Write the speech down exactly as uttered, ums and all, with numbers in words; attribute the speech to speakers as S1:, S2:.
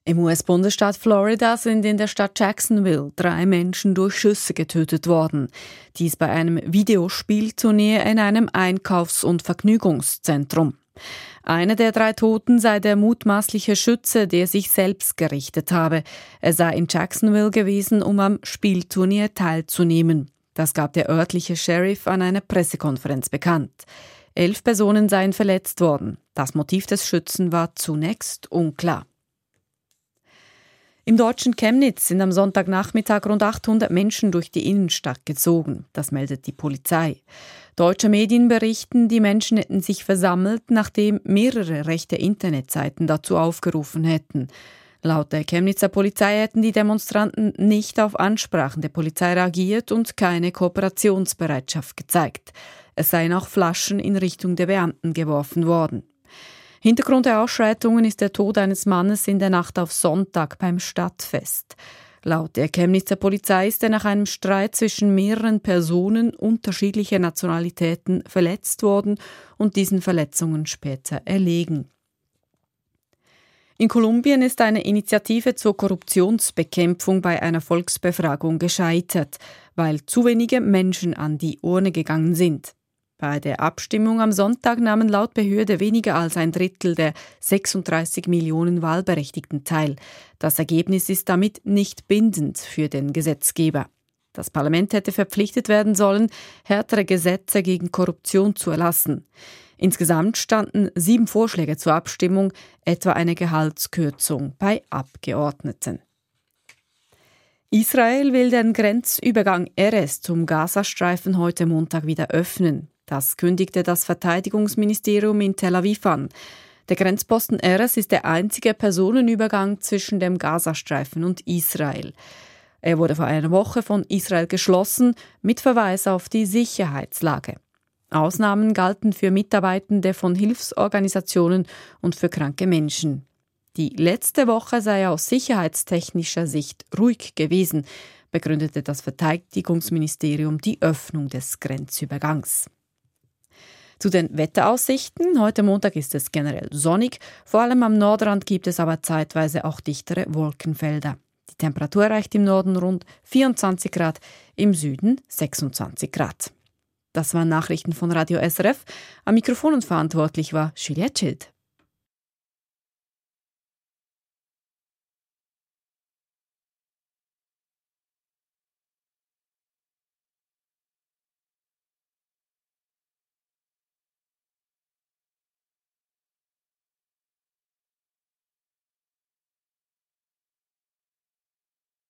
S1: Im U S-Bundesstaat Florida sind in der Stadt Jacksonville drei Menschen durch Schüsse getötet worden. Dies bei einem Videospielturnier in einem Einkaufs- und Vergnügungszentrum. Einer der drei Toten sei der mutmaßliche Schütze, der sich selbst gerichtet habe. Er sei in Jacksonville gewesen, um am Spielturnier teilzunehmen. Das gab der örtliche Sheriff an einer Pressekonferenz bekannt. Elf Personen seien verletzt worden. Das Motiv des Schützen war zunächst unklar. Im deutschen Chemnitz sind am Sonntagnachmittag rund achthundert Menschen durch die Innenstadt gezogen. Das meldet die Polizei. Deutsche Medien berichten, die Menschen hätten sich versammelt, nachdem mehrere rechte Internetseiten dazu aufgerufen hätten. Laut der Chemnitzer Polizei hätten die Demonstranten nicht auf Ansprachen der Polizei reagiert und keine Kooperationsbereitschaft gezeigt. Es seien auch Flaschen in Richtung der Beamten geworfen worden. Hintergrund der Ausschreitungen ist der Tod eines Mannes in der Nacht auf Sonntag beim Stadtfest. Laut der Chemnitzer Polizei ist er nach einem Streit zwischen mehreren Personen unterschiedlicher Nationalitäten verletzt worden und diesen Verletzungen später erlegen. In Kolumbien ist eine Initiative zur Korruptionsbekämpfung bei einer Volksbefragung gescheitert, weil zu wenige Menschen an die Urne gegangen sind. Bei der Abstimmung am Sonntag nahmen laut Behörde weniger als ein Drittel der sechsunddreißig Millionen Wahlberechtigten teil. Das Ergebnis ist damit nicht bindend für den Gesetzgeber. Das Parlament hätte verpflichtet werden sollen, härtere Gesetze gegen Korruption zu erlassen. Insgesamt standen sieben Vorschläge zur Abstimmung, etwa eine Gehaltskürzung bei Abgeordneten. Israel will den Grenzübergang Erez zum Gazastreifen heute Montag wieder öffnen. Das kündigte das Verteidigungsministerium in Tel Aviv an. Der Grenzposten Erez ist der einzige Personenübergang zwischen dem Gazastreifen und Israel. Er wurde vor einer Woche von Israel geschlossen, mit Verweis auf die Sicherheitslage. Ausnahmen galten für Mitarbeitende von Hilfsorganisationen und für kranke Menschen. Die letzte Woche sei aus sicherheitstechnischer Sicht ruhig gewesen, begründete das Verteidigungsministerium die Öffnung des Grenzübergangs. Zu den Wetteraussichten. Heute Montag ist es generell sonnig. Vor allem am Nordrand gibt es aber zeitweise auch dichtere Wolkenfelder. Die Temperatur erreicht im Norden rund vierundzwanzig Grad, im Süden sechsundzwanzig Grad. Das waren Nachrichten von Radio S R F. Am Mikrofon und verantwortlich war Julia Schild.